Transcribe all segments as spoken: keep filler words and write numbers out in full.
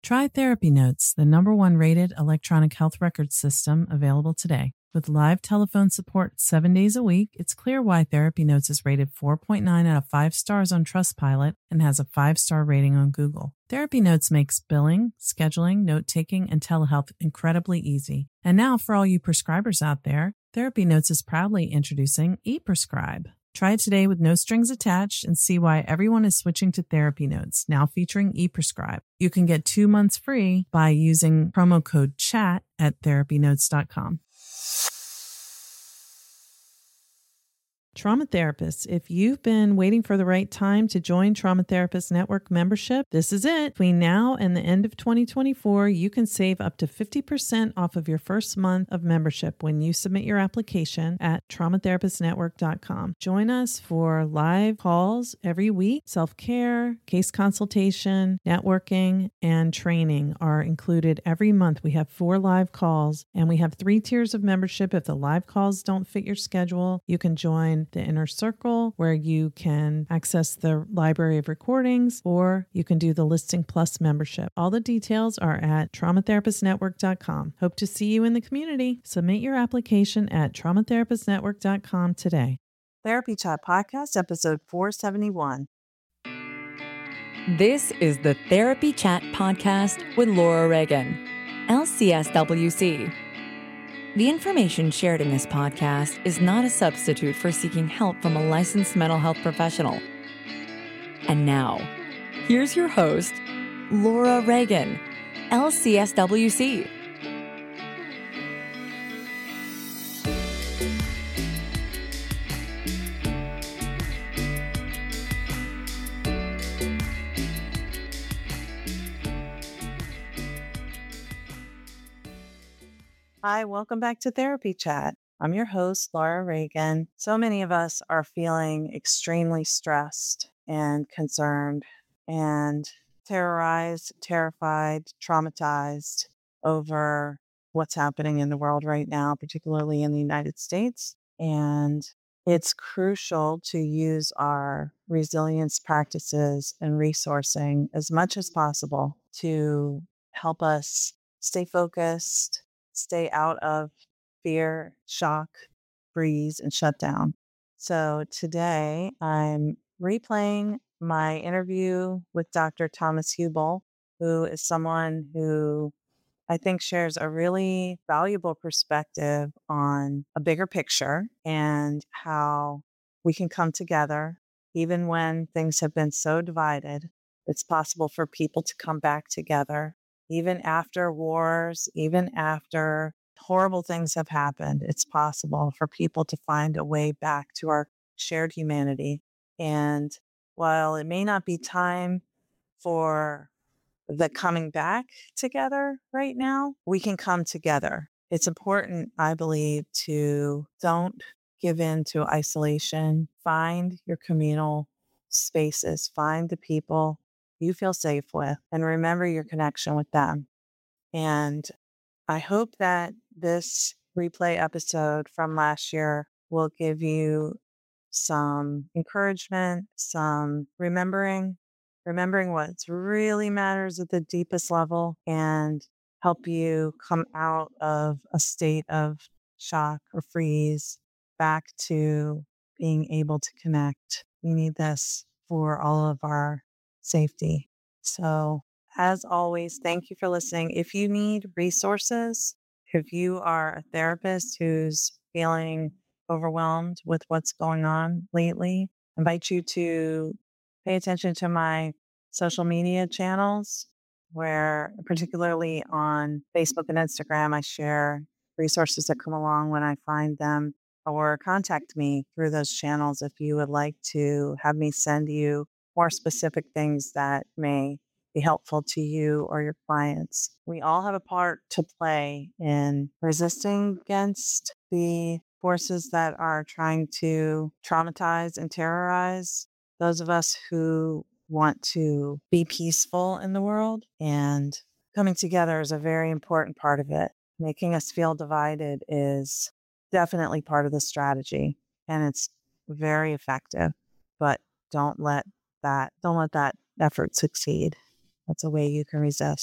Try Therapy Notes, the number one rated electronic health record system available today. With live telephone support seven days a week, it's clear why Therapy Notes is rated four point nine out of five stars on Trustpilot and has a five-star rating on Google. Therapy Notes makes billing, scheduling, note-taking, and telehealth incredibly easy. And now, for all you prescribers out there, Therapy Notes is proudly introducing ePrescribe. Try it today with no strings attached and see why everyone is switching to Therapy Notes, now featuring ePrescribe. You can get two months free by using promo code CHAT at therapy notes dot com. Trauma therapists, if you've been waiting for the right time to join Trauma Therapist Network membership, this is it. Between now and the end of twenty twenty-four, you can save up to fifty percent off of your first month of membership when you submit your application at trauma therapist network dot com. Join us for live calls every week. Self-care, case consultation, networking, and training are included every month. We have four live calls, and we have three tiers of membership. If the live calls don't fit your schedule, you can join the Inner Circle, where you can access the library of recordings, or you can do the Listing Plus membership. All the details are at trauma therapist network dot com. Hope to see you in the community. Submit your application at trauma therapist network dot com today. Therapy Chat Podcast, episode four seventy-one. This is the Therapy Chat Podcast with Laura Reagan, L C S W C. The information shared in this podcast is not a substitute for seeking help from a licensed mental health professional. And now, here's your host, Laura Reagan, L C S W C. Hi, welcome back to Therapy Chat. I'm your host, Laura Reagan. So many of us are feeling extremely stressed and concerned and terrorized, terrified, traumatized over what's happening in the world right now, particularly in the United States. And it's crucial to use our resilience practices and resourcing as much as possible to help us stay focused, stay out of fear, shock, freeze, and shutdown. So today I'm replaying my interview with Doctor Thomas Hubel, who is someone who I think shares a really valuable perspective on a bigger picture and how we can come together even when things have been so divided. It's possible for people to come back together. Even after wars, even after horrible things have happened, it's possible for people to find a way back to our shared humanity. And while it may not be time for the coming back together right now, we can come together. It's important, I believe, to don't give in to isolation. Find your communal spaces, find the people you feel safe with, and remember your connection with them. And I hope that this replay episode from last year will give you some encouragement, some remembering, remembering what really matters at the deepest level, and help you come out of a state of shock or freeze back to being able to connect. We need this for all of our safety. So, as always, thank you for listening. If you need resources, if you are a therapist who's feeling overwhelmed with what's going on lately, I invite you to pay attention to my social media channels, where particularly on Facebook and Instagram, I share resources that come along when I find them, or contact me through those channels if you would like to have me send you more specific things that may be helpful to you or your clients. We all have a part to play in resisting against the forces that are trying to traumatize and terrorize those of us who want to be peaceful in the world. And coming together is a very important part of it. Making us feel divided is definitely part of the strategy, and it's very effective. But don't let that don't let that effort succeed. That's a way you can resist.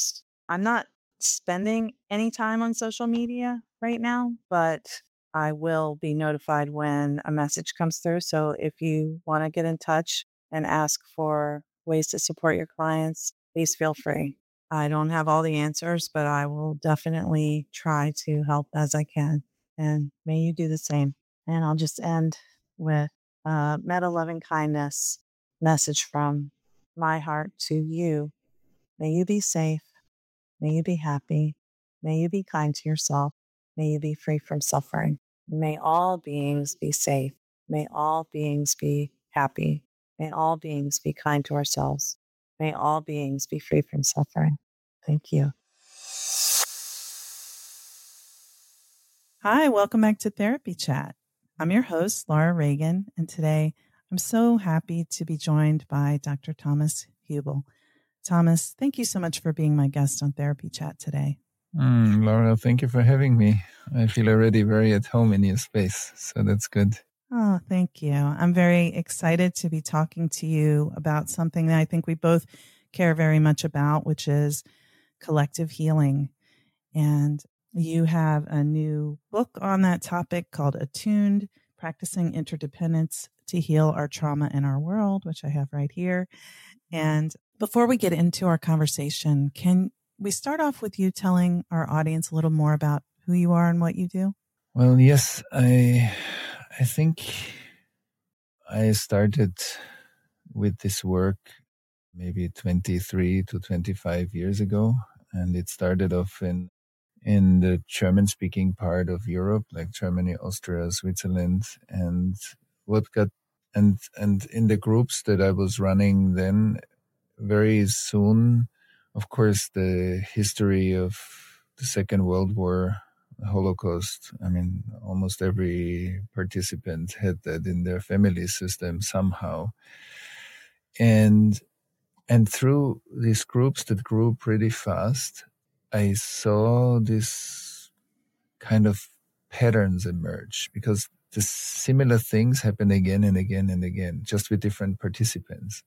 I'm not spending any time on social media right now, but I will be notified when a message comes through. So if you want to get in touch and ask for ways to support your clients, please feel free. I don't have all the answers, but I will definitely try to help as I can. And may you do the same. And I'll just end with a meta loving kindness message from my heart to you. May you be safe. May you be happy. May you be kind to yourself. May you be free from suffering. May all beings be safe. May all beings be happy. May all beings be kind to ourselves. May all beings be free from suffering. Thank you. Hi, welcome back to Therapy Chat. I'm your host, Laura Reagan, and today I'm so happy to be joined by Doctor Thomas Hubel. Thomas, thank you so much for being my guest on Therapy Chat today. Mm, Laura, thank you for having me. I feel already very at home in your space, so that's good. Oh, thank you. I'm very excited to be talking to you about something that I think we both care very much about, which is collective healing. And you have a new book on that topic called Attuned, Practicing Interdependence to Heal Our Trauma in Our World, which I have right here. And before we get into our conversation, can we start off with you telling our audience a little more about who you are and what you do? Well, yes, I I think I started with this work maybe twenty-three to twenty-five years ago, and it started off in in the German-speaking part of Europe, like Germany, Austria, Switzerland, and what got and and in the groups that I was running then, very soon, of course, the history of the Second World War, the Holocaust. I mean, almost every participant had that in their family system somehow, and and through these groups that grew pretty fast, I saw this kind of patterns emerge because the similar things happen again and again and again, just with different participants.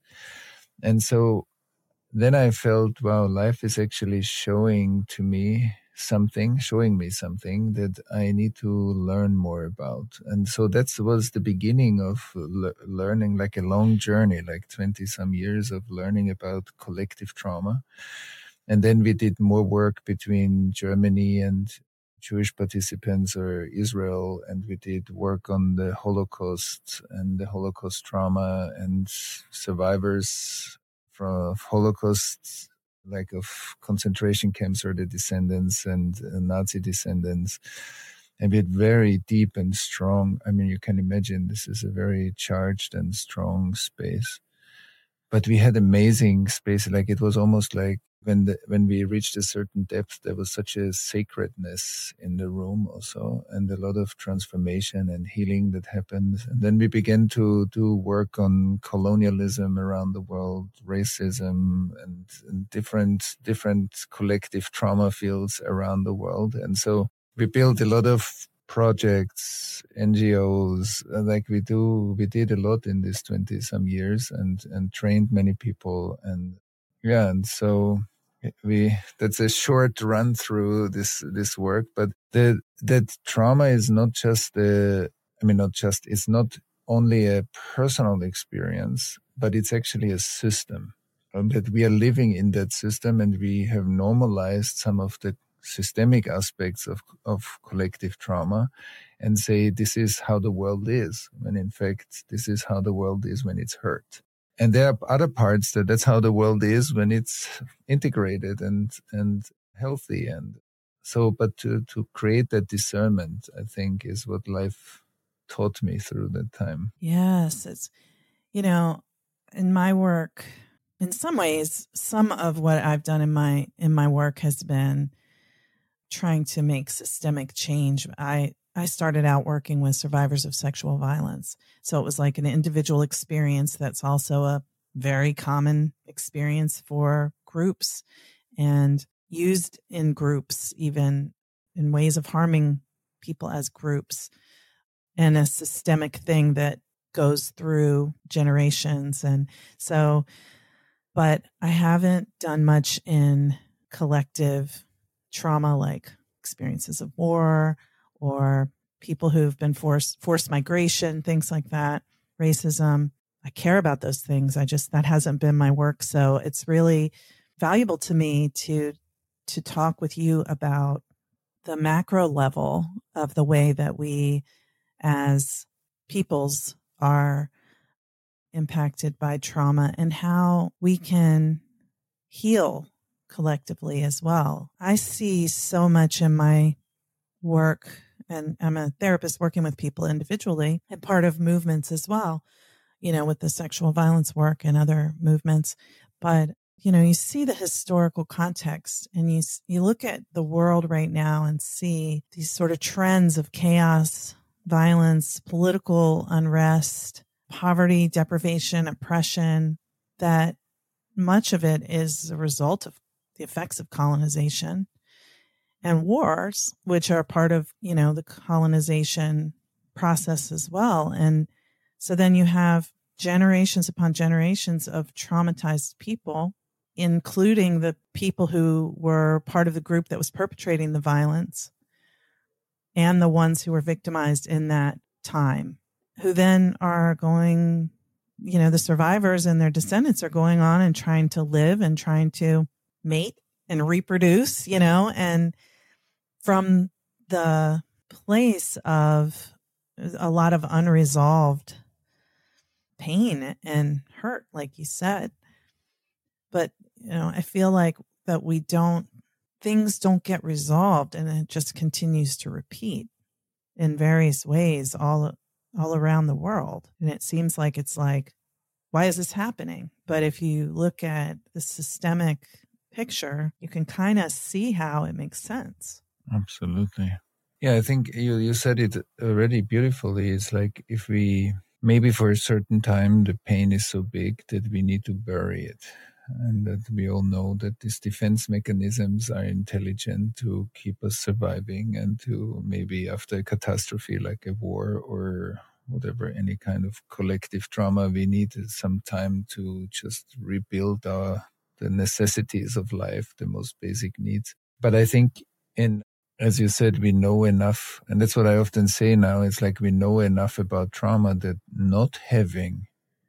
And so then I felt, wow, life is actually showing to me something, showing me something that I need to learn more about. And so that was the beginning of le- learning, like a long journey, like twenty some years of learning about collective trauma. And then we did more work between Germany and Jewish participants or Israel, and we did work on the Holocaust and the Holocaust trauma and survivors from Holocaust, like of concentration camps or the descendants and uh, Nazi descendants. And we had very deep and strong, I mean, you can imagine this is a very charged and strong space. But we had amazing space, like it was almost like when the, when we reached a certain depth, there was such a sacredness in the room also, and a lot of transformation and healing that happened. And then we began to do work on colonialism around the world, racism, and, and different different collective trauma fields around the world. And so we built a lot of projects, N G Os, like we do, we did a lot in these twenty some years, and, and trained many people. And yeah, and so we, that's a short run through this, this work, but the, that trauma is not just the, I mean, not just, it's not only a personal experience, but it's actually a system. Um, that we are living in that system, and we have normalized some of the systemic aspects of, of collective trauma and say this is how the world is, when in fact this is how the world is when it's hurt. And there are other parts that that's how the world is when it's integrated and and healthy. And so, but to, to create that discernment, I think, is what life taught me through that time. Yes, it's, you know, in my work, in some ways, some of what I've done in my in my work has been trying to make systemic change. I, I started out working with survivors of sexual violence. So it was like an individual experience that's also a very common experience for groups and used in groups, even in ways of harming people as groups, and a systemic thing that goes through generations. And so, but I haven't done much in collective trauma, like experiences of war or people who've been forced, forced migration, things like that, racism. I care about those things. I just, that hasn't been my work. So it's really valuable to me to, to talk with you about the macro level of the way that we as peoples are impacted by trauma and how we can heal collectively as well. I see so much in my work, and I'm a therapist working with people individually and part of movements as well, you know, with the sexual violence work and other movements. But, you know, you see the historical context and you, you look at the world right now and see these sort of trends of chaos, violence, political unrest, poverty, deprivation, oppression, that much of it is a result of the effects of colonization and wars, which are part of, you know, the colonization process as well. And so then you have generations upon generations of traumatized people, including the people who were part of the group that was perpetrating the violence and the ones who were victimized in that time, who then are going, you know, the survivors and their descendants are going on and trying to live and trying to mate and reproduce, you know, and from the place of a lot of unresolved pain and hurt, like you said. But, you know, I feel like that we don't, things don't get resolved and it just continues to repeat in various ways all, all around the world. And it seems like it's like, why is this happening? But if you look at the systemic picture, you can kind of see how it makes sense. Absolutely. Yeah, I think you, you said it already beautifully. It's like if we, maybe for a certain time, the pain is so big that we need to bury it. And that we all know that these defense mechanisms are intelligent to keep us surviving and to maybe after a catastrophe like a war or whatever, any kind of collective trauma, we need some time to just rebuild our the necessities of life, the most basic needs. But I think in, as you said, we know enough, and that's what I often say now, it's like we know enough about trauma that not having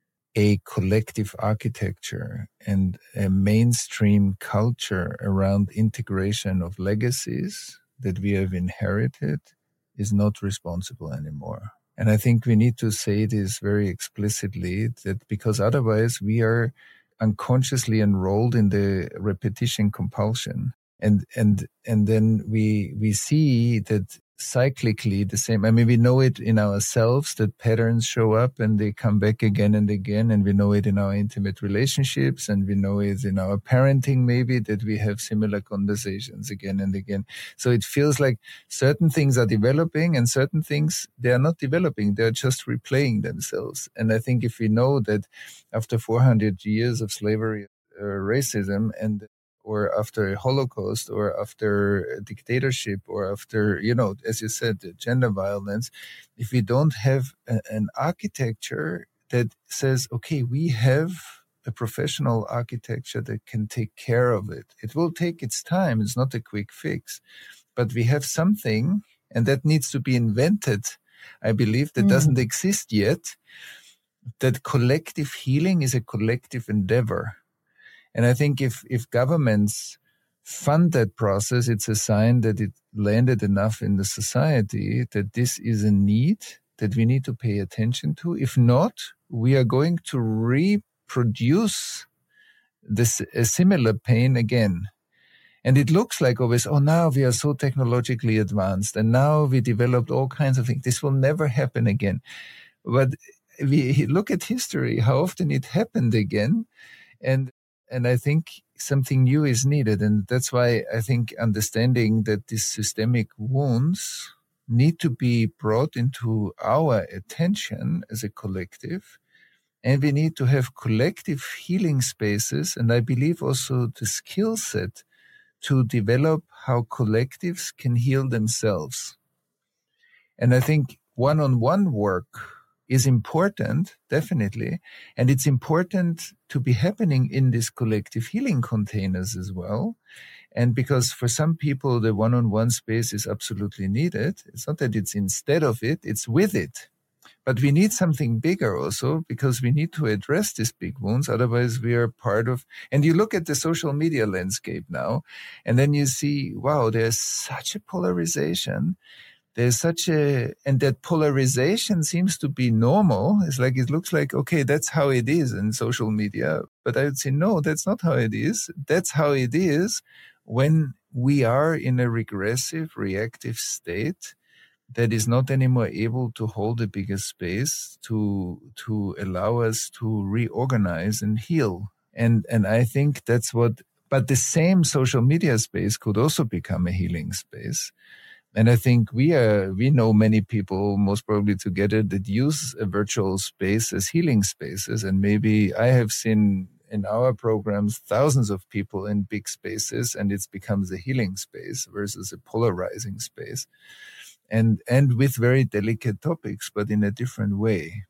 a collective architecture and a mainstream culture around integration of legacies that we have inherited is not responsible anymore. And I think we need to say this very explicitly, that because otherwise we are unconsciously enrolled in the repetition compulsion. And, and, and then we, we see that cyclically the same. I mean, we know it in ourselves that patterns show up and they come back again and again. And we know it in our intimate relationships, and we know it in our parenting, maybe, that we have similar conversations again and again. So it feels like certain things are developing and certain things, they are not developing. They're just replaying themselves. And I think if we know that after four hundred years of slavery, uh, racism, and or after a Holocaust, or after a dictatorship, or after, you know, as you said, gender violence, if we don't have a, an architecture that says, okay, we have a professional architecture that can take care of it. It will take its time. It's not a quick fix, but we have something, and that needs to be invented, I believe, that mm. doesn't exist yet, that collective healing is a collective endeavor. And I think if, if governments fund that process, it's a sign that it landed enough in the society that this is a need that we need to pay attention to. If not, we are going to reproduce this a similar pain again. And it looks like always, oh, now we are so technologically advanced and now we developed all kinds of things. This will never happen again. But we look at history, how often it happened again. And And I think something new is needed. And that's why I think understanding that these systemic wounds need to be brought into our attention as a collective. And we need to have collective healing spaces. And I believe also the skill set to develop how collectives can heal themselves. And I think one-on-one work is important, definitely. And it's important to be happening in these collective healing containers as well. And because for some people, the one-on-one space is absolutely needed. It's not that it's instead of it, it's with it. But we need something bigger also, because we need to address these big wounds. Otherwise, we are part of, and you look at the social media landscape now, and then you see, wow, there's such a polarization. There's such a, and that polarization seems to be normal. It's like, it looks like, okay, that's how it is in social media. But I would say, no, that's not how it is. That's how it is when we are in a regressive, reactive state that is not anymore able to hold a bigger space to to allow us to reorganize and heal. And and I think that's what, but the same social media space could also become a healing space. And I think we are, we know many people, most probably together, that use a virtual space as healing spaces. And maybe I have seen in our programs thousands of people in big spaces, and it becomes a healing space versus a polarizing space. And, and with very delicate topics, but in a different way.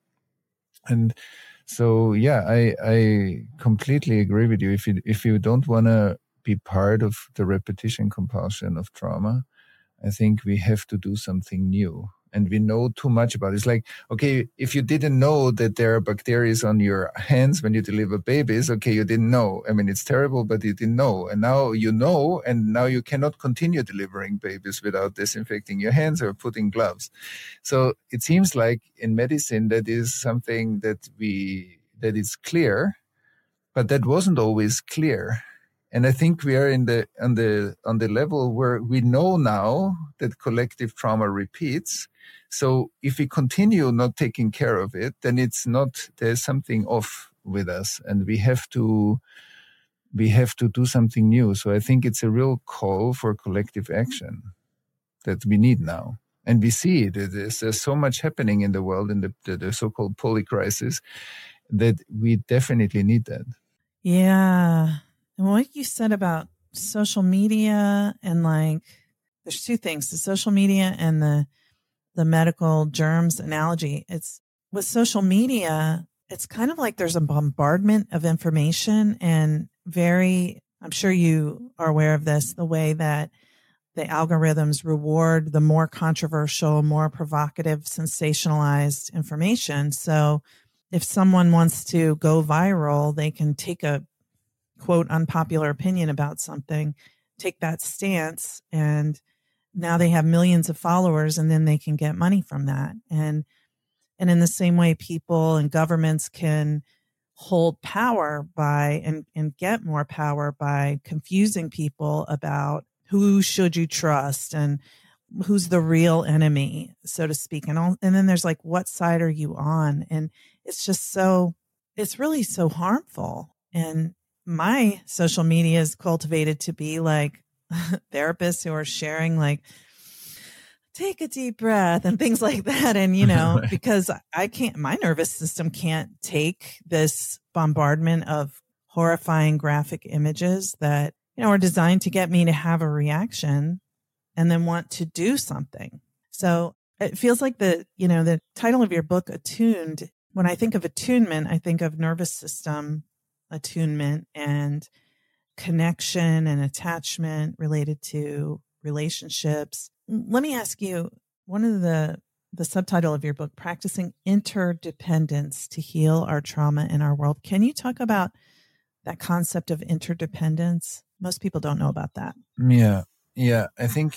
And so, yeah, I, I completely agree with you. If you, if you don't want to be part of the repetition compulsion of trauma, I think we have to do something new. And we know too much about it. It's like, okay, if you didn't know that there are bacteria on your hands when you deliver babies, okay, you didn't know. I mean, it's terrible, but you didn't know. And now you know, and now you cannot continue delivering babies without disinfecting your hands or putting gloves. So it seems like in medicine, that is something that we, that is clear, but that wasn't always clear. And I think we are in the, on the, on the level where we know now that collective trauma repeats. So if we continue not taking care of it, then it's not, there's something off with us, and we have to, we have to do something new. So I think it's a real call for collective action that we need now. And we see it. There's, there's so much happening in the world in the, the, the so-called polycrisis that we definitely need that. Yeah. And what you said about social media, and like, there's two things, the social media and the, the medical germs analogy. It's with social media, it's kind of like there's a bombardment of information, and very, I'm sure you are aware of this, the way that the algorithms reward the more controversial, more provocative, sensationalized information. So if someone wants to go viral, they can take a quote unpopular opinion about something, take that stance, and now they have millions of followers, and then they can get money from that. And and in the same way, people and governments can hold power by and, and get more power by confusing people about who should you trust and who's the real enemy, so to speak. And all, and then there's like, what side are you on? And it's just so, it's really so harmful. And my social media is cultivated to be like therapists who are sharing like, take a deep breath and things like that. And, you know, right. Because I can't, my nervous system can't take this bombardment of horrifying graphic images that, you know, are designed to get me to have a reaction and then want to do something. So it feels like the, you know, the title of your book, Attuned, when I think of attunement, I think of nervous system attunement and connection and attachment related to relationships. Let me ask you, one of the, the subtitle of your book, Practicing Interdependence to Heal Our Trauma in Our World. Can you talk about that concept of interdependence? Most people don't know about that. Yeah. Yeah. I think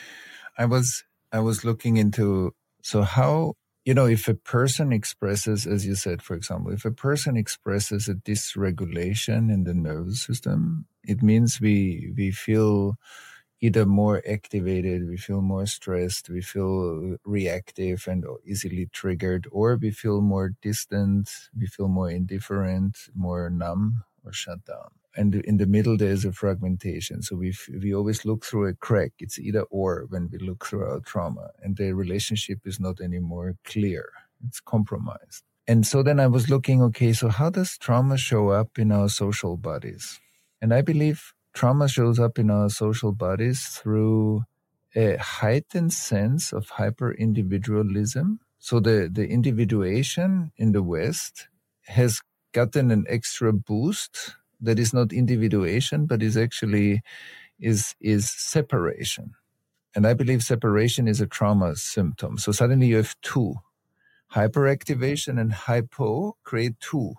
I was, I was looking into, so how, you know, if a person expresses, as you said, for example, if a person expresses a dysregulation in the nervous system, it means we, we feel either more activated, we feel more stressed, we feel reactive and easily triggered, or we feel more distant, we feel more indifferent, more numb or shut down. And in the middle, there's a fragmentation. So we we always look through a crack. It's either or when we look through our trauma, and the relationship is not anymore clear. It's compromised. And so then I was looking, okay, so how does trauma show up in our social bodies? And I believe trauma shows up in our social bodies through a heightened sense of hyper-individualism. So the, the individuation in the West has gotten an extra boost that is not individuation, but is actually is, is separation. And I believe separation is a trauma symptom. So suddenly you have two. Hyperactivation and hypo create two.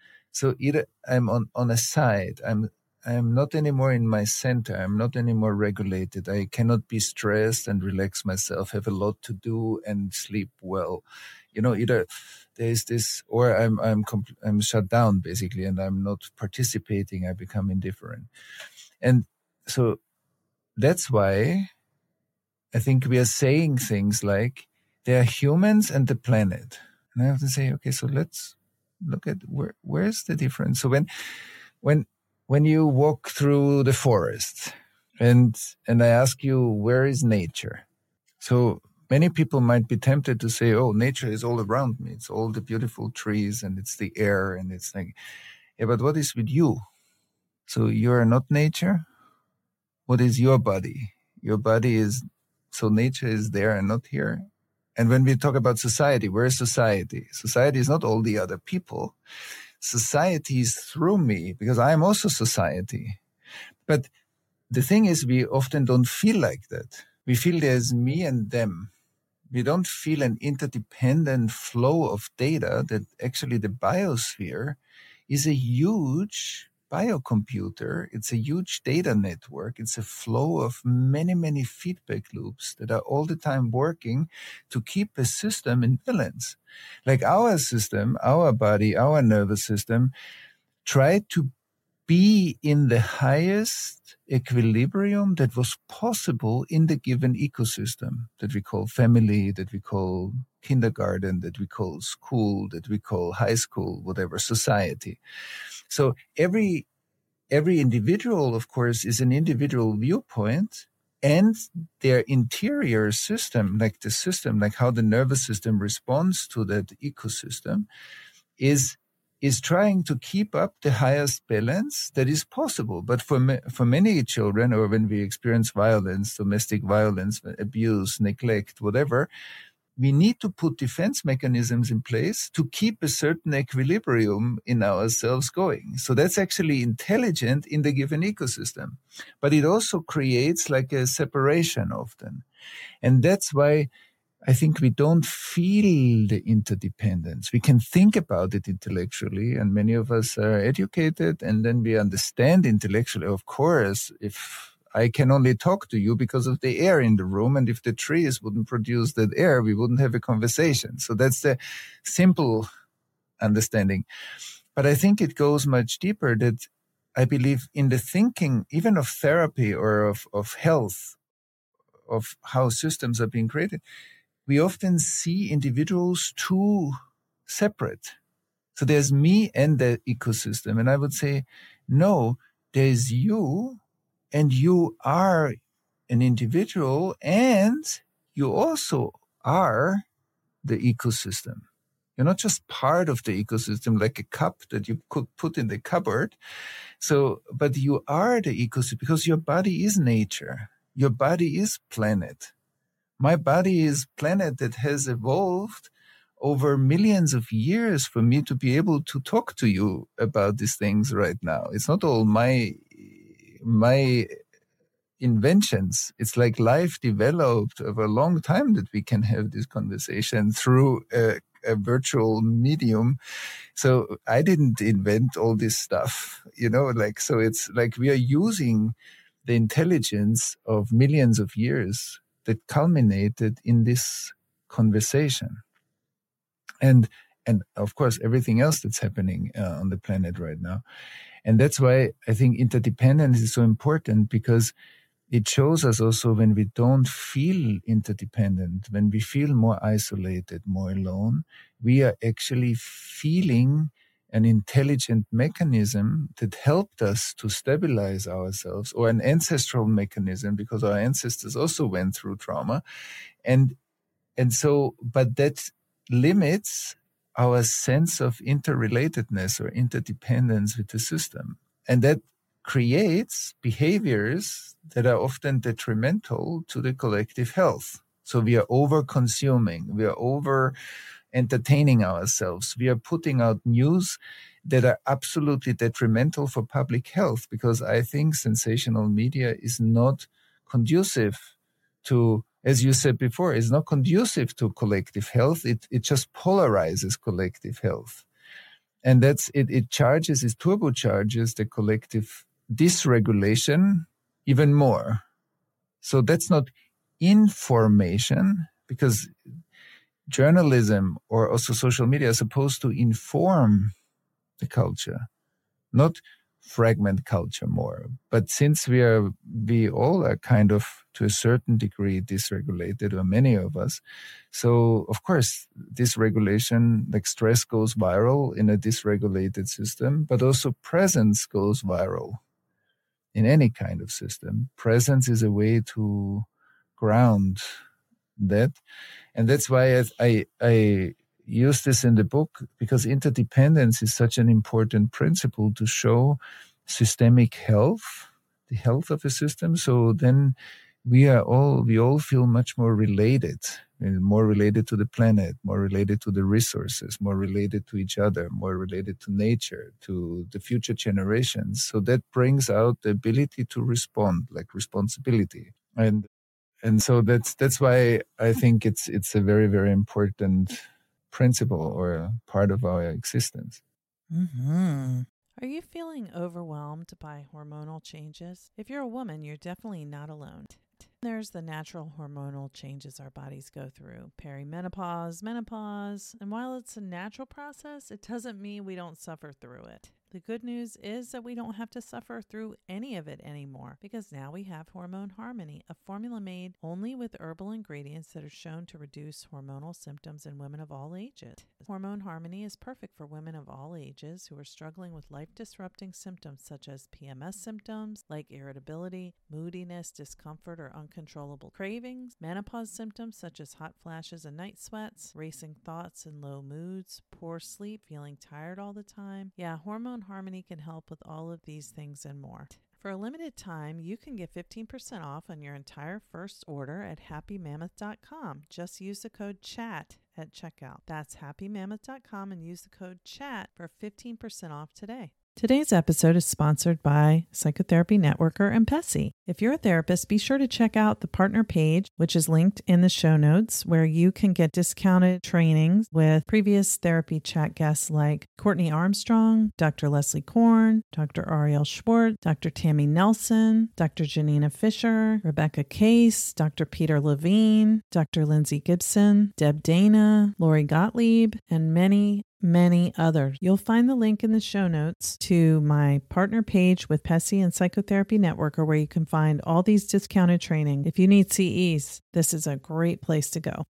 So either I'm on, on a side, I'm I'm not anymore in my center, I'm not anymore regulated. I cannot be stressed and relax myself, have a lot to do and sleep well. You know, either there's this, or I'm I'm compl- I'm shut down basically, and I'm not participating. I become indifferent, and so that's why I think we are saying things like there are humans and the planet, and I have to say, okay, so let's look at where where's the difference. So when when when you walk through the forest, and and I ask you, where is nature? So many people might be tempted to say, oh, nature is all around me. It's all the beautiful trees and it's the air, and it's like, yeah, but what is with you? So you are not nature? What is your body? Your body is, so nature is there and not here. And when we talk about society, where is society? Society is not all the other people. Society is through me, because I am also society. But the thing is, we often don't feel like that. We feel there's me and them. We don't feel an interdependent flow of data, that actually the biosphere is a huge biocomputer. It's a huge data network. It's a flow of many, many feedback loops that are all the time working to keep a system in balance. Like our system, our body, our nervous system, try to be in the highest equilibrium that was possible in the given ecosystem that we call family, that we call kindergarten, that we call school, that we call high school, whatever, society. So every every individual, of course, is an individual viewpoint, and their interior system, like the system, like how the nervous system responds to that ecosystem, is is trying to keep up the highest balance that is possible. But for ma- for many children, or when we experience violence, domestic violence, abuse, neglect, whatever, we need to put defense mechanisms in place to keep a certain equilibrium in ourselves going. So that's actually intelligent in the given ecosystem. But it also creates like a separation often. And that's why I think we don't feel the interdependence. We can think about it intellectually, and many of us are educated, and then we understand intellectually. Of course, if I can only talk to you because of the air in the room, and if the trees wouldn't produce that air, we wouldn't have a conversation. So that's the simple understanding. But I think it goes much deeper, that I believe in the thinking, even of therapy or of, of health, of how systems are being created. We often see individuals too separate. So there's me and the ecosystem. And I would say, no, there's you, and you are an individual, and you also are the ecosystem. You're not just part of the ecosystem, like a cup that you could put in the cupboard. So, but you are the ecosystem, because your body is nature. Your body is planet. My body is planet that has evolved over millions of years for me to be able to talk to you about these things right now. It's not all my, my inventions. It's like life developed over a long time that we can have this conversation through a, a virtual medium. So I didn't invent all this stuff, you know, like, so it's like we are using the intelligence of millions of years that culminated in this conversation. And, and of course, everything else that's happening uh, on the planet right now. And that's why I think interdependence is so important, because it shows us also when we don't feel interdependent, when we feel more isolated, more alone, we are actually feeling an intelligent mechanism that helped us to stabilize ourselves, or an ancestral mechanism, because our ancestors also went through trauma. And, and so, but that limits our sense of interrelatedness or interdependence with the system. And that creates behaviors that are often detrimental to the collective health. So we are over consuming, we are over entertaining ourselves, we are putting out news that are absolutely detrimental for public health, because I think sensational media is not conducive to, as you said before, is not conducive to collective health. It it just polarizes collective health. And that's it, it charges, it turbocharges the collective dysregulation even more. So that's not information, because journalism or also social media are supposed to inform the culture, not fragment culture more. But since we are, we all are kind of to a certain degree dysregulated, or many of us. So of course, dysregulation, like stress goes viral in a dysregulated system, but also presence goes viral in any kind of system. Presence is a way to ground that. And that's why I, I, I use this in the book, because interdependence is such an important principle to show systemic health, the health of a system. So then we are all, we all feel much more related, more related to the planet, more related to the resources, more related to each other, more related to nature, to the future generations. So that brings out the ability to respond, like responsibility. And and so that's that's why I think it's it's a very, very important principle or part of our existence. Mm-hmm. Are you feeling overwhelmed by hormonal changes? If you're a woman, you're definitely not alone. There's the natural hormonal changes our bodies go through, perimenopause, menopause, and while it's a natural process, it doesn't mean we don't suffer through it. The good news is that we don't have to suffer through any of it anymore, because now we have Hormone Harmony, a formula made only with herbal ingredients that are shown to reduce hormonal symptoms in women of all ages. Hormone Harmony is perfect for women of all ages who are struggling with life-disrupting symptoms such as P M S symptoms like irritability, moodiness, discomfort, or uncontrollable cravings, menopause symptoms such as hot flashes and night sweats, racing thoughts and low moods, poor sleep, feeling tired all the time. Yeah, Hormone Harmony can help with all of these things and more. For a limited time, you can get fifteen percent off on your entire first order at happy mammoth dot com. Just use the code CHAT at checkout. That's happy mammoth dot com and use the code CHAT for fifteen percent off today. Today's episode is sponsored by Psychotherapy Networker and Pessy. If you're a therapist, be sure to check out the partner page, which is linked in the show notes, where you can get discounted trainings with previous therapy chat guests like Courtney Armstrong, Doctor Leslie Korn, Doctor Ariel Schwartz, Doctor Tammy Nelson, Doctor Janina Fisher, Rebecca Case, Doctor Peter Levine, Doctor Lindsay Gibson, Deb Dana, Lori Gottlieb, and many many others. You'll find the link in the show notes to my partner page with Pessy and Psychotherapy Networker, where you can find all these discounted training. If you need C Es, this is a great place to go.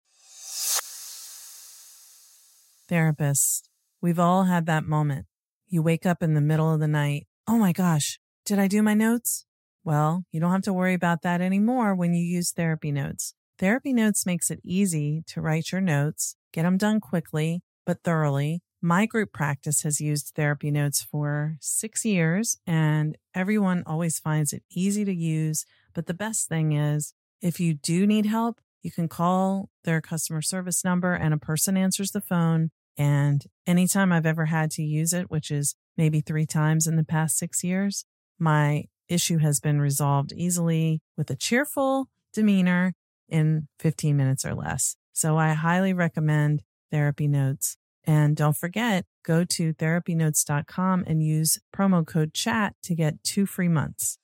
Therapists, we've all had that moment. You wake up in the middle of the night. Oh my gosh, did I do my notes? Well, you don't have to worry about that anymore when you use Therapy Notes. Therapy Notes makes it easy to write your notes, get them done quickly, but thoroughly. My group practice has used Therapy Notes for six years, and everyone always finds it easy to use. But the best thing is, if you do need help, you can call their customer service number and a person answers the phone. And anytime I've ever had to use it, which is maybe three times in the past six years, my issue has been resolved easily with a cheerful demeanor in fifteen minutes or less. So I highly recommend Therapy Notes. And don't forget, go to therapy notes dot com and use promo code CHAT to get two free months.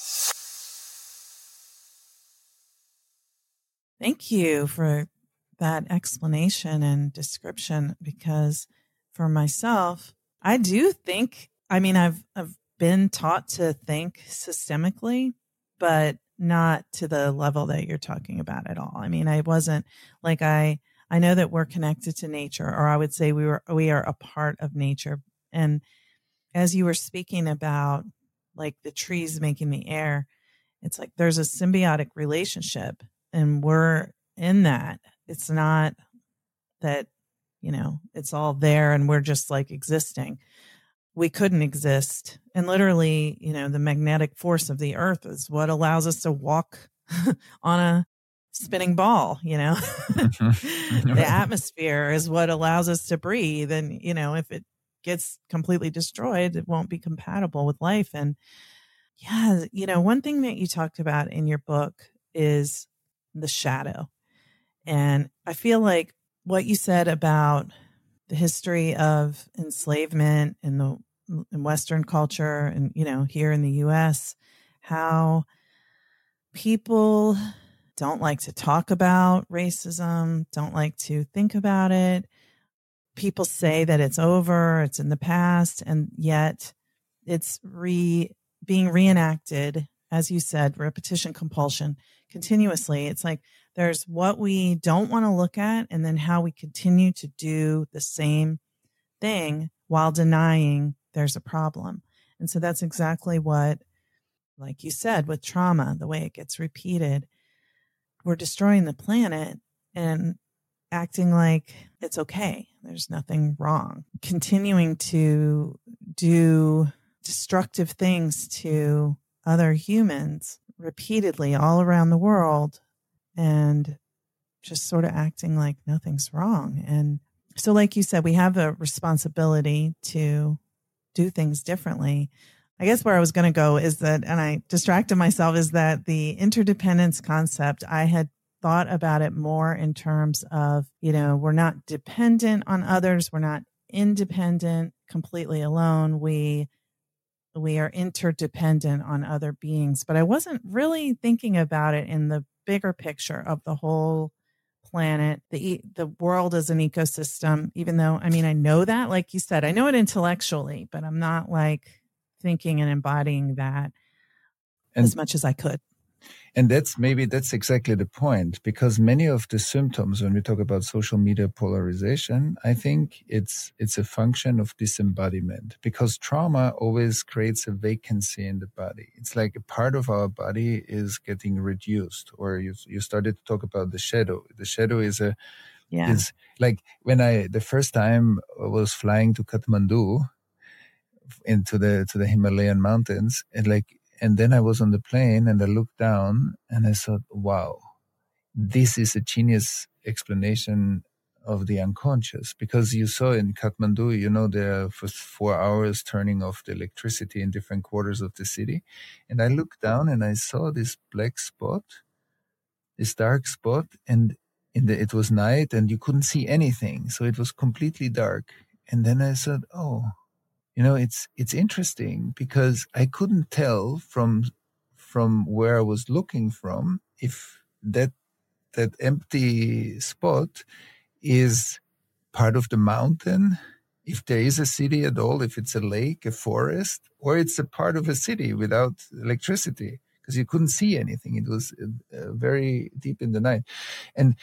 Thank you for that explanation and description, because for myself, I do think, I mean, I've, I've been taught to think systemically, but not to the level that you're talking about at all. I mean, I wasn't like I, I know that we're connected to nature, or I would say we were, we are a part of nature. And as you were speaking about like the trees making the air, it's like there's a symbiotic relationship and we're in that. It's not that, you know, it's all there and we're just like existing. We couldn't exist. And literally, you know, the magnetic force of the earth is what allows us to walk on a spinning ball, you know. The atmosphere is what allows us to breathe. And, you know, if it gets completely destroyed, it won't be compatible with life. And yeah, you know, one thing that you talked about in your book is the shadow. And I feel like what you said about the history of enslavement in the in Western culture and, you know, here in the U S, how people don't like to talk about racism, don't like to think about it. People say that it's over, it's in the past, and yet it's re being reenacted, as you said, repetition compulsion continuously. It's like there's what we don't want to look at, and then how we continue to do the same thing while denying there's a problem. And so that's exactly what, like you said, with trauma, the way it gets repeated, we're destroying the planet and acting like it's okay. There's nothing wrong. Continuing to do destructive things to other humans repeatedly all around the world and just sort of acting like nothing's wrong. And so, like you said, we have a responsibility to do things differently. I guess where I was going to go is that, and I distracted myself, is that the interdependence concept, I had thought about it more in terms of, you know, we're not dependent on others. We're not independent, completely alone. We, we are interdependent on other beings, but I wasn't really thinking about it in the bigger picture of the whole planet, the the world as an ecosystem, even though, I mean, I know that, like you said, I know it intellectually, but I'm not like thinking and embodying that and, as much as I could. And that's maybe that's exactly the point, because many of the symptoms when we talk about social media polarization, I think it's it's a function of disembodiment, because trauma always creates a vacancy in the body. It's like a part of our body is getting reduced, or you you started to talk about the shadow. The shadow is a yeah. is like when I the first time I was flying to Kathmandu into the to the Himalayan mountains, and like And then I was on the plane and I looked down and I thought, wow, this is a genius explanation of the unconscious. Because you saw in Kathmandu, you know, there for four hours turning off the electricity in different quarters of the city. And I looked down and I saw this black spot, this dark spot, and in the, it was night and you couldn't see anything. So it was completely dark. And then I said, oh, you know, it's it's interesting, because I couldn't tell from from where I was looking from if that that empty spot is part of the mountain, if there is a city at all, if it's a lake, a forest, or it's a part of a city without electricity, because you couldn't see anything. It was uh, very deep in the night. And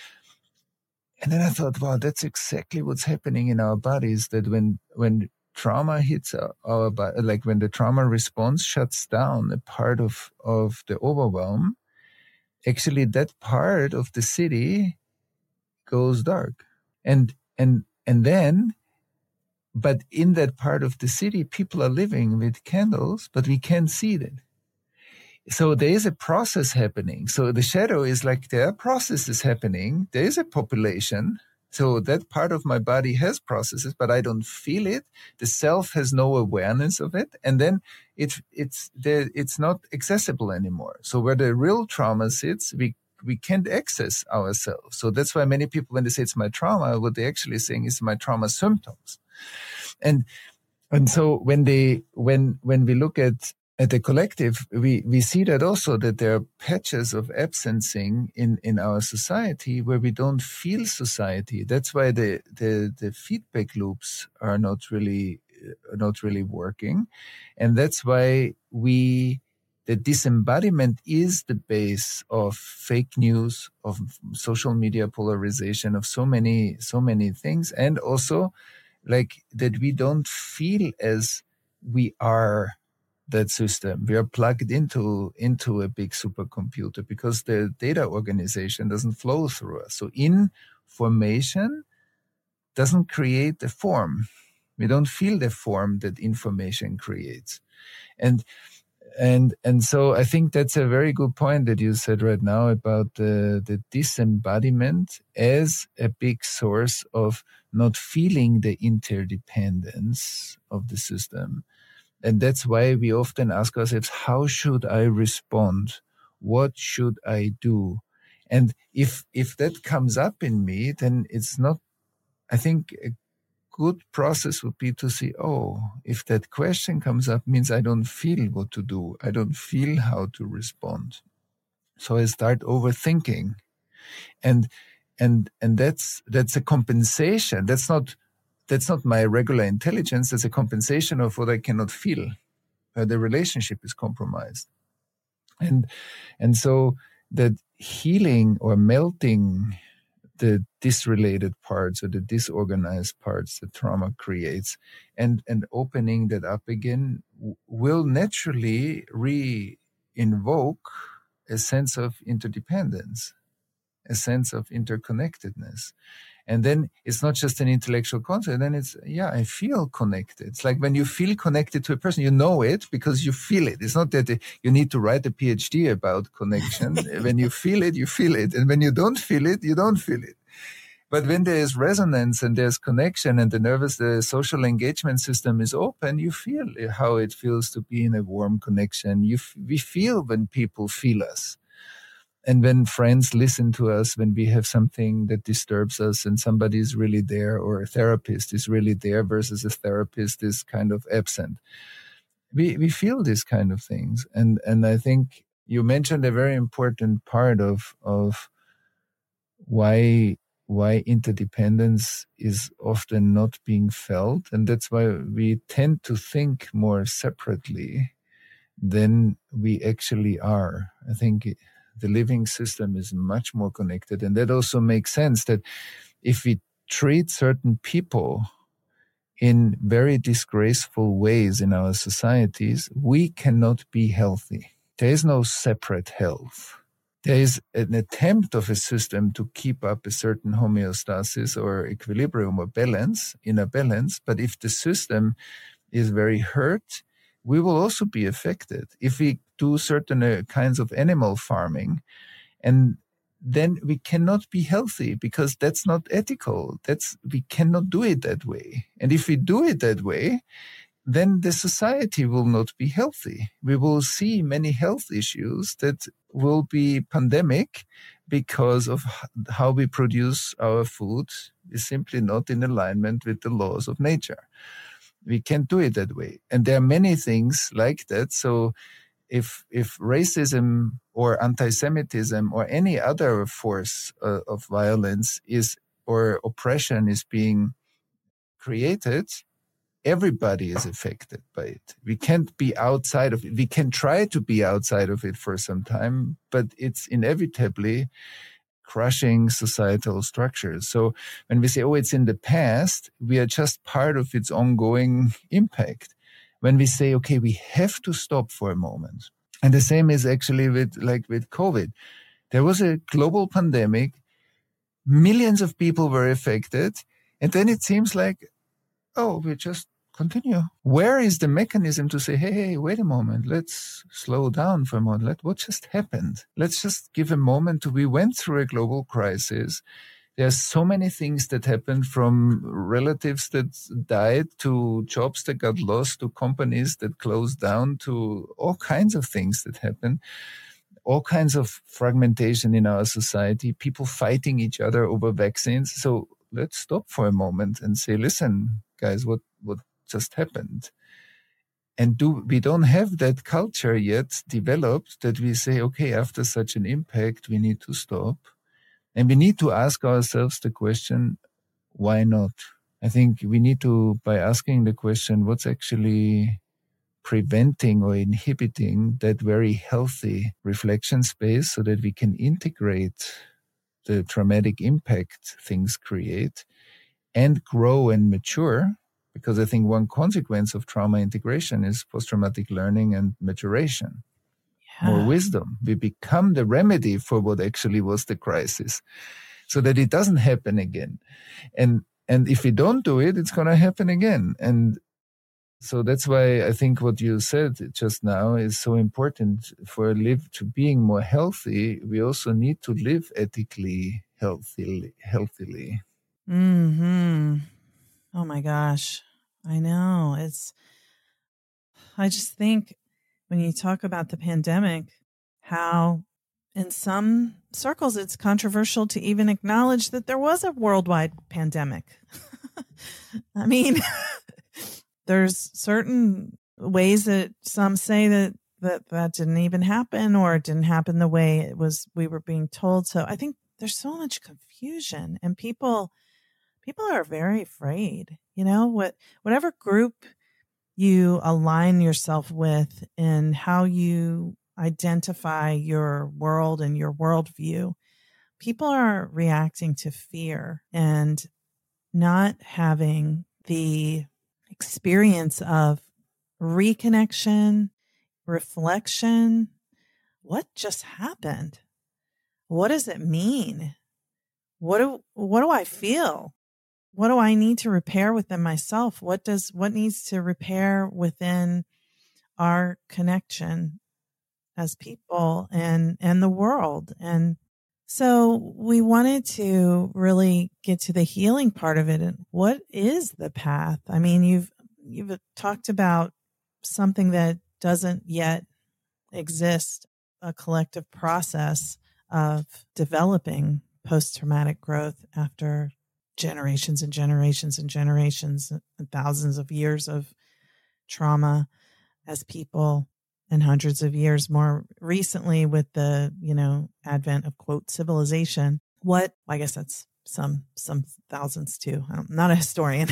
and then I thought, wow, that's exactly what's happening in our bodies, that when when trauma hits our body, like when the trauma response shuts down a part of, of the overwhelm, actually that part of the city goes dark. And, and, and then, but in that part of the city, people are living with candles, but we can't see that. So there is a process happening. So the shadow is like, there are processes happening. There is a population. So that part of my body has processes, but I don't feel it. The self has no awareness of it. And then it, it's the, it's not accessible anymore. So where the real trauma sits, we, we can't access ourselves. So that's why many people, when they say it's my trauma, what they're actually saying is my trauma symptoms. And, and so when they, when, when we look at At the collective, we, we see that also, that there are patches of absencing in, in our society where we don't feel society. That's why the, the, the feedback loops are not really, are not really working. And that's why we, the disembodiment is the base of fake news, of social media polarization, of so many, so many things. And also like that we don't feel as we are that system. We are plugged into into a big supercomputer, because the data organization doesn't flow through us. So information doesn't create the form. We don't feel the form that information creates. And And and so I think that's a very good point that you said right now about the, the disembodiment as a big source of not feeling the interdependence of the system. And that's why we often ask ourselves, how should I respond? What should I do? And if if that comes up in me, then it's not, I think, a good process would be to see, oh, if that question comes up, means I don't feel what to do. I don't feel how to respond. So I start overthinking. And and and that's that's a compensation. That's not that's not my regular intelligence. That's a compensation of what I cannot feel. Uh, the relationship is compromised. And and so that healing or melting the disrelated parts or the disorganized parts that trauma creates and, and opening that up again w- will naturally re-invoke a sense of interdependence, a sense of interconnectedness. And then it's not just an intellectual concept. Then it's, yeah, I feel connected. It's like when you feel connected to a person, you know it because you feel it. It's not that you need to write a PhD about connection. When you feel it, you feel it. And when you don't feel it, you don't feel it. But when there is resonance and there's connection and the nervous, the social engagement system is open, you feel how it feels to be in a warm connection. You, f- we feel when people feel us. And when friends listen to us, when we have something that disturbs us and somebody is really there, or a therapist is really there versus a therapist is kind of absent, we we feel these kind of things. And and I think you mentioned a very important part of of why why interdependence is often not being felt, and that's why we tend to think more separately than we actually are. I think it, the living system is much more connected. And that also makes sense that if we treat certain people in very disgraceful ways in our societies, we cannot be healthy. There is no separate health. There is an attempt of a system to keep up a certain homeostasis or equilibrium or balance, inner balance. But if the system is very hurt, we will also be affected. If we do certain uh, kinds of animal farming, and then we cannot be healthy because that's not ethical. That's, we cannot do it that way. And if we do it that way, then the society will not be healthy. We will see many health issues that will be pandemic because of how we produce our food is simply not in alignment with the laws of nature. We can't do it that way. And there are many things like that. So if if racism or anti-Semitism or any other force uh, of violence is or oppression is being created, everybody is affected by it. We can't be outside of it. We can try to be outside of it for some time, but it's inevitably crushing societal structures. So when we say, oh, it's in the past, we are just part of its ongoing impact. When we say, okay, we have to stop for a moment. And the same is actually with like with COVID. There was a global pandemic. Millions of people were affected. And then it seems like, oh, we just continue. Where is the mechanism to say, hey, hey, wait a moment, let's slow down for a moment. Let, what just happened? Let's just give a moment to, we went through a global crisis. There's so many things that happened, from relatives that died to jobs that got lost to companies that closed down to all kinds of things that happened. All kinds of fragmentation in our society, people fighting each other over vaccines. So let's stop for a moment and say, listen, guys, what, what just happened? And do we don't have that culture yet developed that we say, okay, after such an impact, we need to stop. And we need to ask ourselves the question, why not? I think we need to, by asking the question, what's actually preventing or inhibiting that very healthy reflection space so that we can integrate the traumatic impact things create and grow and mature. Because I think one consequence of trauma integration is post-traumatic learning and maturation. Yeah. More wisdom. We become the remedy for what actually was the crisis so that it doesn't happen again. And, and if we don't do it, it's going to happen again. And So that's why I think what you said just now is so important. For live to being more healthy, we also need to live ethically, healthily, healthily. Hmm. Oh my gosh, I know. It's. I just think when you talk about the pandemic, how in some circles it's controversial to even acknowledge that there was a worldwide pandemic. I mean, there's certain ways that some say that, that that didn't even happen, or it didn't happen the way it was we were being told. So I think there's so much confusion, and people people are very afraid. You know, what whatever group you align yourself with and how you identify your world and your worldview, people are reacting to fear and not having the experience of reconnection, reflection. What just happened? What does it mean? What do, what do I feel? What do I need to repair within myself? What does, what needs to repair within our connection as people and, and the world? And so we wanted to really get to the healing part of it. And what is the path? I mean, you've, you've talked about something that doesn't yet exist, a collective process of developing post-traumatic growth after generations and generations and generations and thousands of years of trauma as people, and hundreds of years more recently with the, you know, advent of quote civilization. What, I guess that's some, some thousands too. I'm not a historian,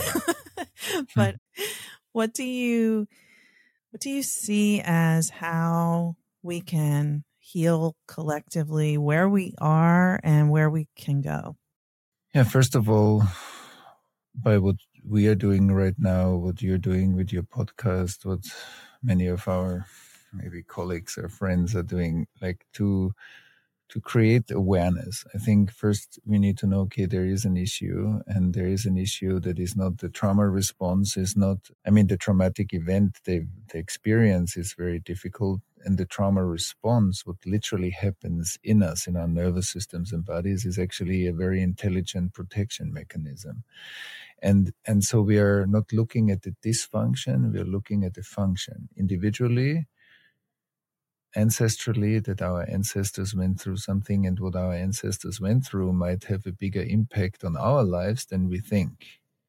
but what do you, what do you see as how we can heal collectively, where we are and where we can go? Yeah, first of all, by what we are doing right now, what you're doing with your podcast, what many of our maybe colleagues or friends are doing, like to to create awareness. I think first we need to know, okay, there is an issue, and there is an issue that is not the trauma response, is not, I mean, the traumatic event they they experience is very difficult. And the trauma response, what literally happens in us, in our nervous systems and bodies, is actually a very intelligent protection mechanism. And and so we are not looking at the dysfunction, we are looking at the function. Individually, ancestrally, that our ancestors went through something, and what our ancestors went through might have a bigger impact on our lives than we think,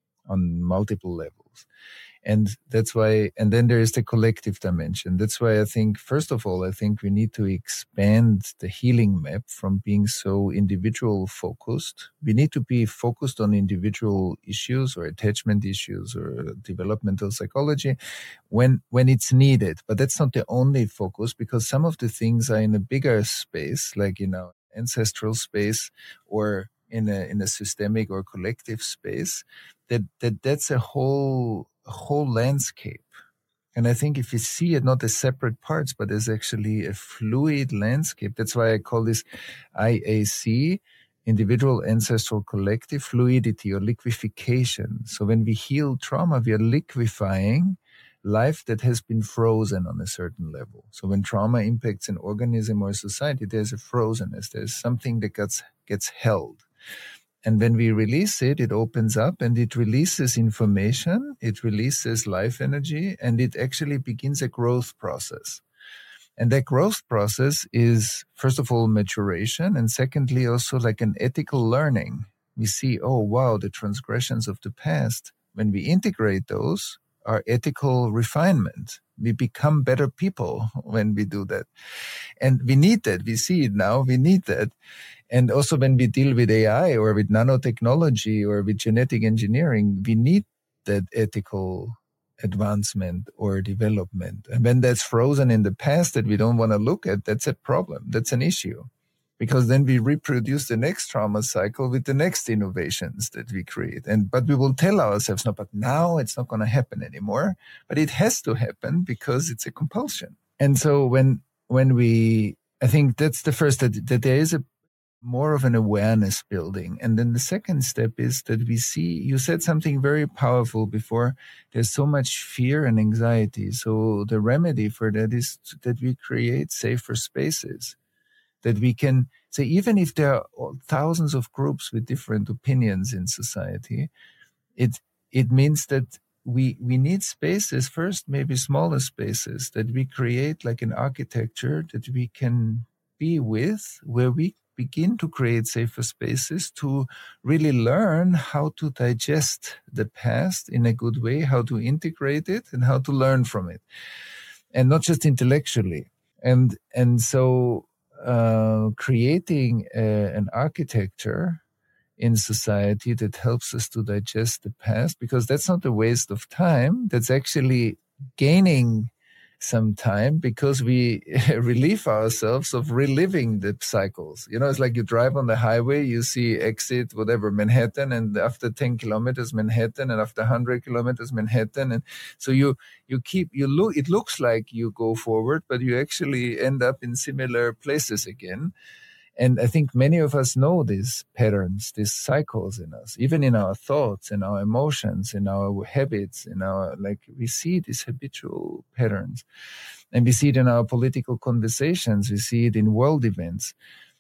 on multiple levels. And that's why, and then there is the collective dimension. That's why I think, first of all, I think we need to expand the healing map from being so individual focused. We need to be focused on individual issues or attachment issues or developmental psychology when, when it's needed. But that's not the only focus, because some of the things are in a bigger space, like in our ancestral space or in a, in a systemic or collective space, that, that that's a whole, a whole landscape. And I think if you see it not as separate parts, but as actually a fluid landscape, that's why I call this I A C, individual, ancestral, collective fluidity or liquefaction. So when we heal trauma, we are liquefying life that has been frozen on a certain level. So when trauma impacts an organism or a society, there's a frozenness. There's something that gets, gets held. And when we release it, it opens up and it releases information, it releases life energy, and it actually begins a growth process. And that growth process is, first of all, maturation, and secondly, also like an ethical learning. We see, oh, wow, the transgressions of the past, when we integrate those, are ethical refinement. We become better people when we do that. And we need that. We see it now. We need that. And also when we deal with A I or with nanotechnology or with genetic engineering, we need that ethical advancement or development. And when that's frozen in the past that we don't want to look at, that's a problem. That's an issue. Because then we reproduce the next trauma cycle with the next innovations that we create. And but we will tell ourselves, no, but now it's not going to happen anymore. But it has to happen because it's a compulsion. And so when when we, I think that's the first, that, that there is a more of an awareness building. And then the second step is that we see, you said something very powerful before, there's so much fear and anxiety. So the remedy for that is that we create safer spaces, that we can say, even if there are thousands of groups with different opinions in society, it it means that we we need spaces first, maybe smaller spaces, that we create like an architecture that we can be with, where we begin to create safer spaces to really learn how to digest the past in a good way, how to integrate it and how to learn from it, and not just intellectually. And and so uh, creating a, an architecture in society that helps us to digest the past, because that's not a waste of time. That's actually gaining some time, because we relieve ourselves of reliving the cycles. You know, it's like you drive on the highway, you see exit, whatever, Manhattan, and after ten kilometers, Manhattan, and after one hundred kilometers, Manhattan. And so you, you keep, you look, it looks like you go forward, but you actually end up in similar places again. And I think many of us know these patterns, these cycles in us, even in our thoughts, in our emotions, in our habits, in our, like, we see these habitual patterns. And we see it in our political conversations. We see it in world events.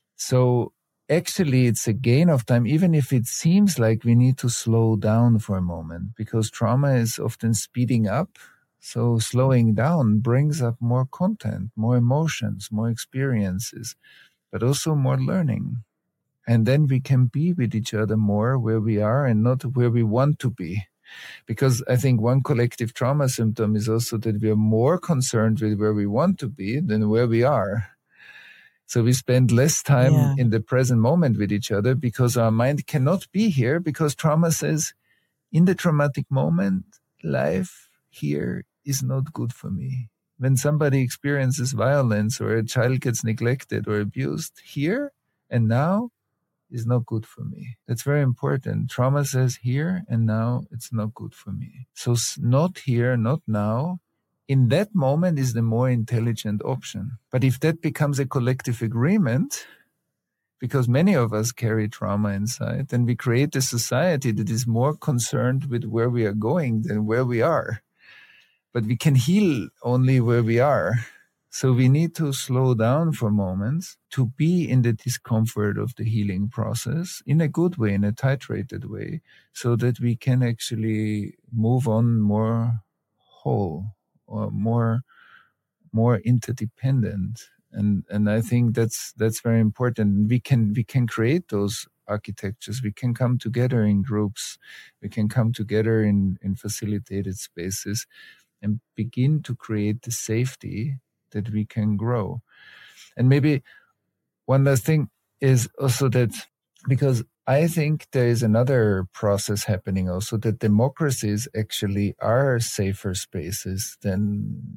So actually, it's a gain of time, even if it seems like we need to slow down for a moment, because trauma is often speeding up. So slowing down brings up more content, more emotions, more experiences, but also more learning. And then we can be with each other more where we are and not where we want to be. Because I think one collective trauma symptom is also that we are more concerned with where we want to be than where we are. So we spend less time yeah. in the present moment with each other, because our mind cannot be here, because trauma says, in the traumatic moment, life here is not good for me. When somebody experiences violence, or a child gets neglected or abused, here and now is not good for me. That's very important. Trauma says here and now it's not good for me. So not here, not now, in that moment is the more intelligent option. But if that becomes a collective agreement, because many of us carry trauma inside, then we create a society that is more concerned with where we are going than where we are. But we can heal only where we are. So we need to slow down for moments to be in the discomfort of the healing process in a good way, in a titrated way, so that we can actually move on more whole or more, more interdependent. And, and I think that's, that's very important. We can, we can create those architectures. We can come together in groups. We can come together in, in facilitated spaces and begin to create the safety that we can grow. And maybe one last thing is also that, because I think there is another process happening also, that democracies actually are safer spaces than,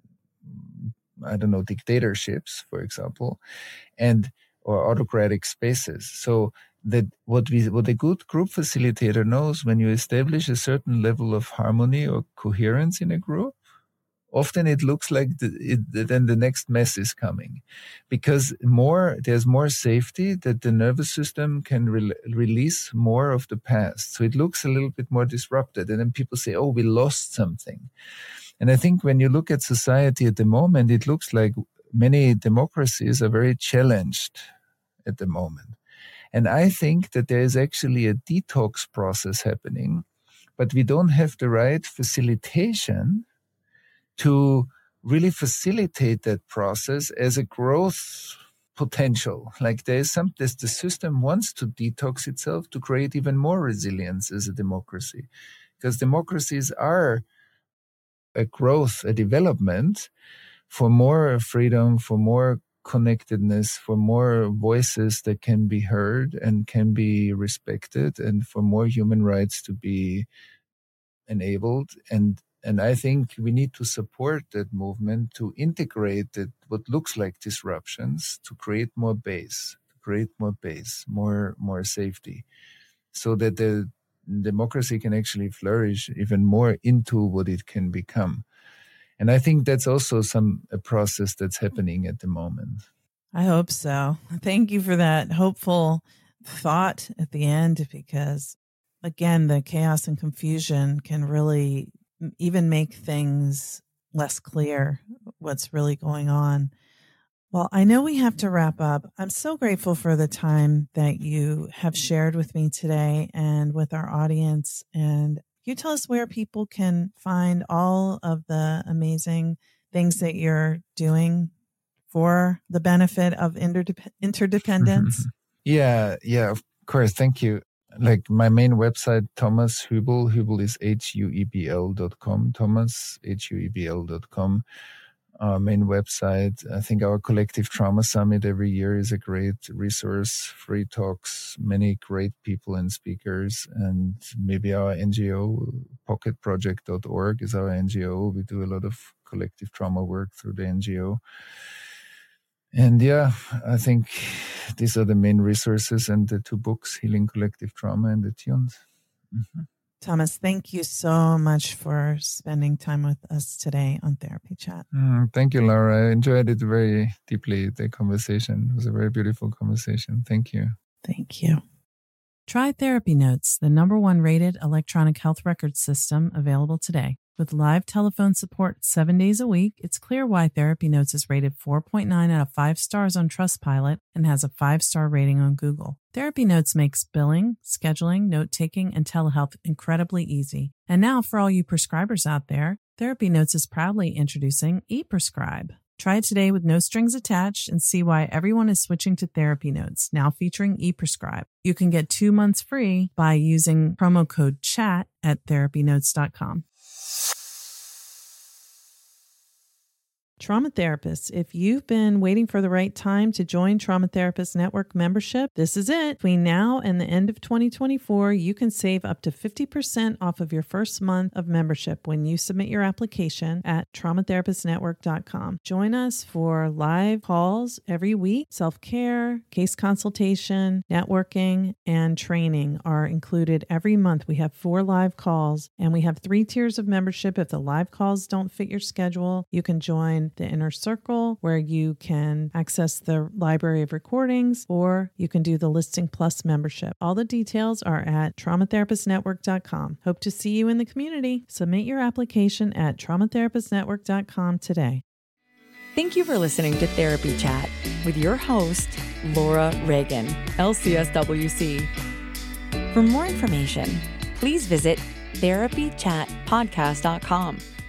I don't know, dictatorships, for example, and or autocratic spaces. So that what we what a good group facilitator knows, when you establish a certain level of harmony or coherence in a group, often it looks like the, it, then the next mess is coming, because more there's more safety, that the nervous system can re- release more of the past. So it looks a little bit more disrupted. And then people say, oh, we lost something. And I think when you look at society at the moment, it looks like many democracies are very challenged at the moment. And I think that there is actually a detox process happening, but we don't have the right facilitation to really facilitate that process as a growth potential. Like there is some, this, the system wants to detox itself to create even more resilience as a democracy, because democracies are a growth, a development for more freedom, for more connectedness, for more voices that can be heard and can be respected, and for more human rights to be enabled. And And I think we need to support that movement to integrate that, what looks like disruptions, to create more base, to create more base, more, more safety, so that the democracy can actually flourish even more into what it can become. And I think that's also some a process that's happening at the moment. I hope so. Thank you for that hopeful thought at the end, because again, the chaos and confusion can really even make things less clear what's really going on. Well, I know we have to wrap up. I'm so grateful for the time that you have shared with me today and with our audience. And you tell us where people can find all of the amazing things that you're doing for the benefit of interdep- interdependence. Yeah, yeah, of course. Thank you. Like my main website, Thomas Hübl, Hübl is H U E B L dot com, Thomas, H U E B L dot com. Our main website. I think our Collective Trauma Summit every year is a great resource, free talks, many great people and speakers, and maybe our N G O, pocket project dot org is our N G O. We do a lot of collective trauma work through the N G O. And yeah, I think these are the main resources, and the two books, Healing Collective Trauma and Attuned. Mm-hmm. Thomas, thank you so much for spending time with us today on Therapy Chat. Mm, thank you, Laura. I enjoyed it very deeply, the conversation. It was a very beautiful conversation. Thank you. Thank you. Try Therapy Notes, the number one rated electronic health record system available today. With live telephone support seven days a week, it's clear why Therapy Notes is rated four point nine out of five stars on Trustpilot and has a five-star rating on Google. Therapy Notes makes billing, scheduling, note-taking, and telehealth incredibly easy. And now for all you prescribers out there, Therapy Notes is proudly introducing ePrescribe. Try it today with no strings attached and see why everyone is switching to Therapy Notes, now featuring ePrescribe. You can get two months free by using promo code CHAT at therapy notes dot com. Trauma therapists, if you've been waiting for the right time to join Trauma Therapist Network membership, this is it. Between now and the end of twenty twenty-four, you can save up to fifty percent off of your first month of membership when you submit your application at trauma therapist network dot com. Join us for live calls every week. Self-care, case consultation, networking, and training are included every month. We have four live calls, and we have three tiers of membership. If the live calls don't fit your schedule, you can join the Inner Circle, where you can access the library of recordings, or you can do the Listing Plus membership. All the details are at trauma therapist network dot com. Hope to see you in the community. Submit your application at trauma therapist network dot com today. Thank you for listening to Therapy Chat with your host, Laura Reagan, L C S W C. For more information, please visit therapy chat podcast dot com